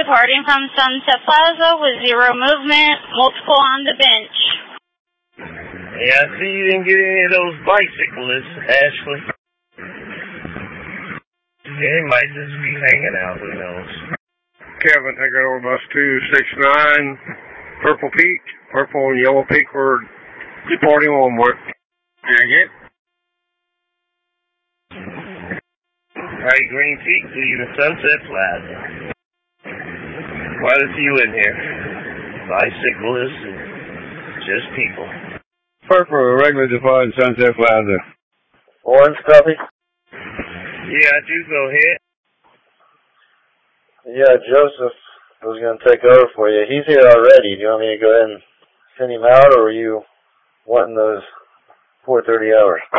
reporting from Sunset Plaza with zero movement, multiple on the bench. Yeah, I see you didn't get any of those bicyclists, Ashley. They might just be hanging out, who knows. Kevin, I got over bus 269, Purple Peak, Purple and Yellow Peak were reporting onward. Again? Right, Green Peak leaving Sunset Plaza. Quite a few in here. Bicyclists and just people. Purple, regular defined Sunset Plaza. Orange copy? Yeah, I do go ahead. Yeah, Joseph was going to take over for you. He's here already. Do you want me to go ahead and send him out, or are you wanting those 4:30 hours?